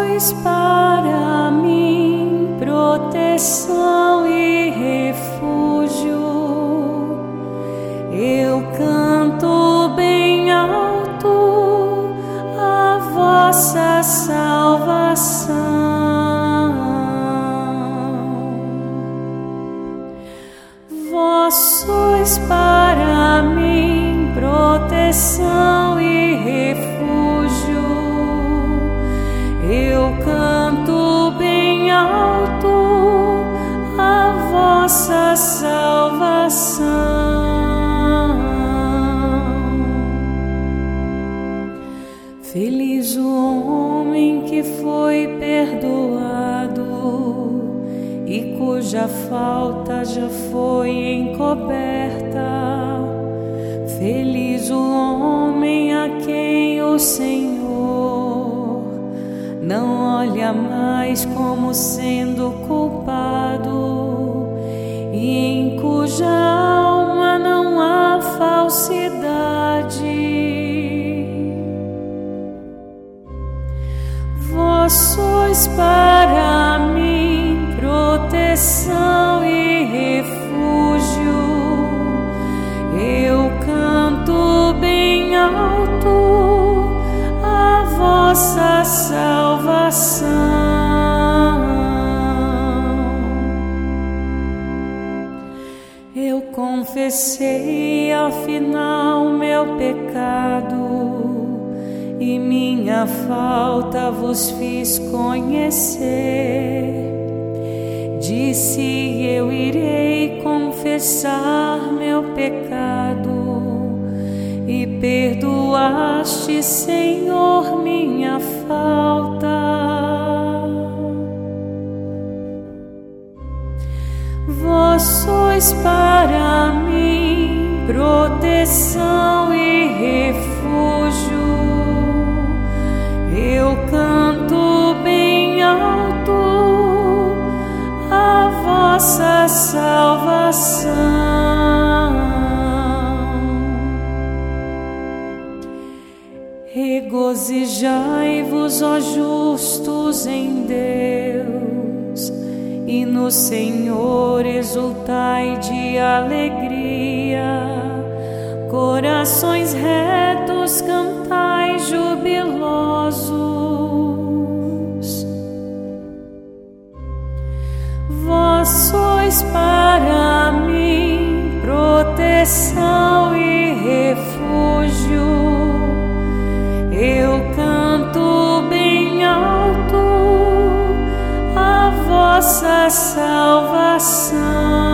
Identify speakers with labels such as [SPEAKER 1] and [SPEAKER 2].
[SPEAKER 1] sois para mim proteção e refúgio. Eu canto bem alto a vossa salvação. Vós sois para mim proteção e refúgio. Eu canto bem alto a vossa salvação. Feliz o homem que foi perdoado e cuja falta já foi encoberta. Feliz o homem a quem o Senhor não olha mais como sendo culpado, e em cuja alma não há falsidade. Vós sois para mim proteção e refúgio. Eu canto bem alto a vossa salvação. Eu confessei ao final meu pecado e minha falta vos fiz conhecer. Disse: eu irei confessar meu pecado, e perdoaste, Senhor, minha falta. Vós sois para mim proteção e refúgio. Eu canto bem alto a vossa salvação. Regozijai-vos, ó justos, em Deus, e no Senhor exultai de alegria. Corações retos, cantai jubilosos. Vós sois para mim proteção e refúgio. Eu canto bem alto a vossa salvação.